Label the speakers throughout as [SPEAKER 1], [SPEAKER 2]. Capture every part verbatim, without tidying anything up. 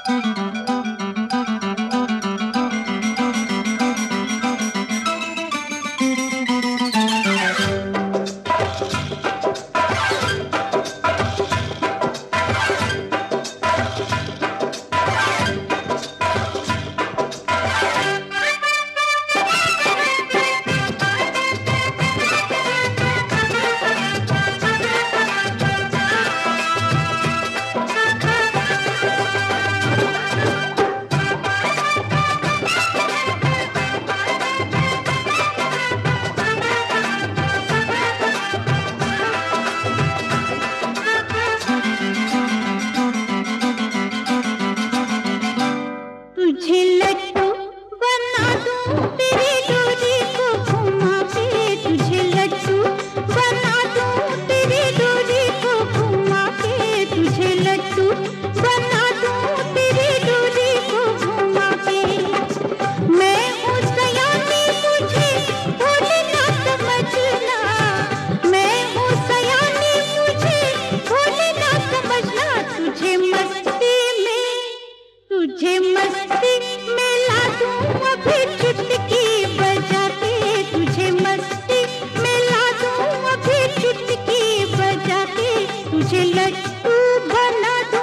[SPEAKER 1] तुझे लट्टू बना दूं तेरी डोरी को घुमा के, तुझे लट्टू बना दूं तेरी डोरी को घुमा के, तुझे लट्टू बना दूं तेरी डोरी को घुमा के। मैं हूँ सयानी मुझे भोले ना समझना, मैं हूँ सयानी मुझे भोले ना समझना। तुझे मस्ती में तुझे मस्ती में ला दूं अभी चुटकी बजा के, तुझे मस्ती में ला दूं अभी चुटकी बजा के, तुझे लट्टू बना दूं।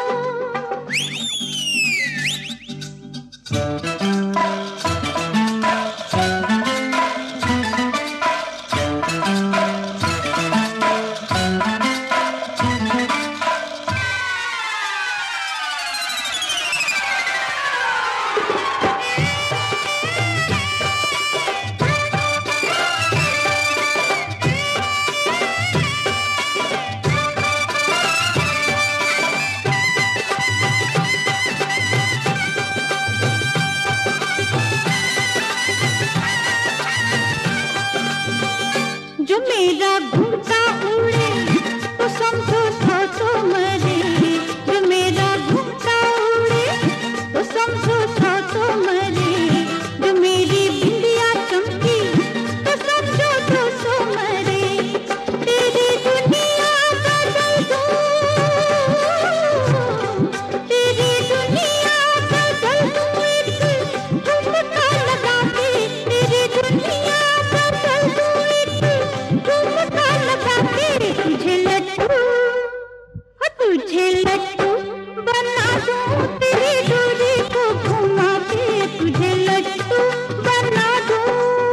[SPEAKER 1] जो मेरा घूमता उड़े तो समझो सौ तो मरे, जो मेरा घूमता उड़े तो समझो सौ तो मरे, जो मेरी बिंदिया चमकी तो समझो दो सौ मरे। तेरी दुनिया बदल दूं, तेरी दुनिया बदल दूं एक ठुमका लगा के, तेरी दुनिया बदल दूं एक ठुमका लगा के। तुझे लट्टू तुझे लट्टू बना दूं तेरी डोरी को घुमा के, तुझे लट्टू बना दूं।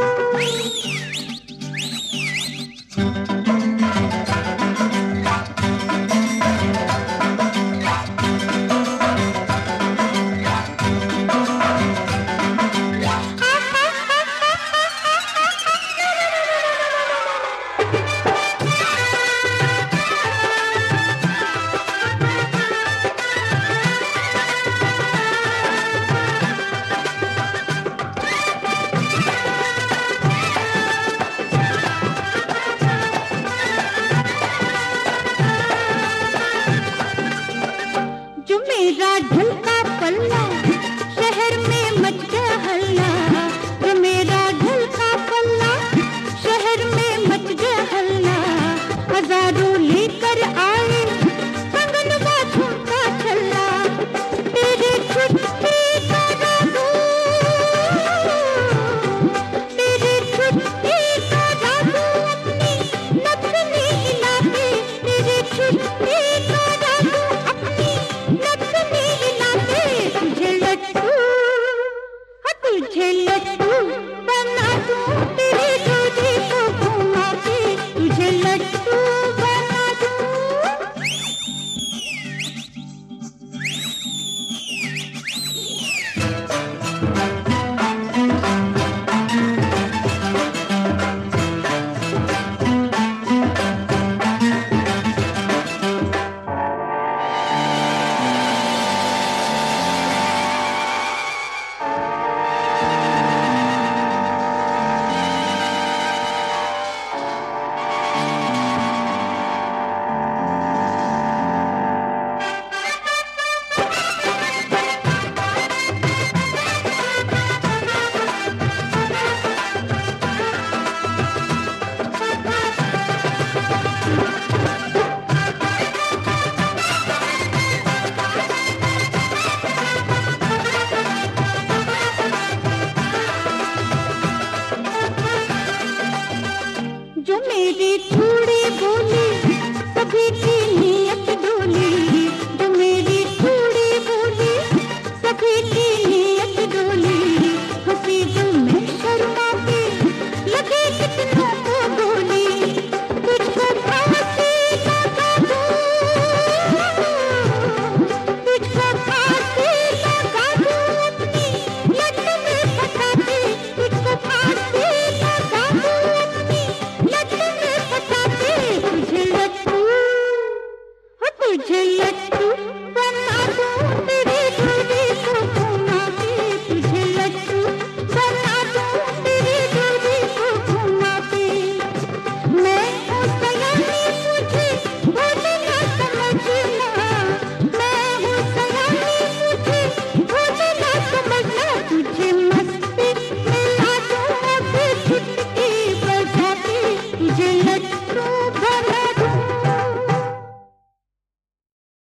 [SPEAKER 1] जो मेरा ढलका पल्ला शहर में मच गया हल्ला, जो मेरा ढलका पल्ला शहर में मच गया हल्ला। मेरी थोड़ी